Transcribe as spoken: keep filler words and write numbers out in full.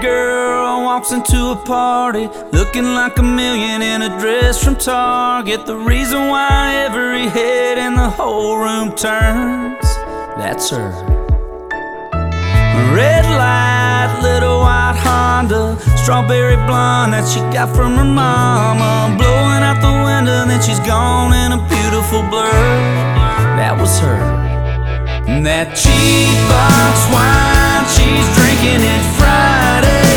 girl walks into a party looking like a million in a dress from Target. The reason why every head in the whole room turns, that's her. Red light, little white Honda, strawberry blonde that she got from her mama, blowing out the window, then she's gone in a beautiful blur. That was her. And that cheap box wine, she's drinking it Friday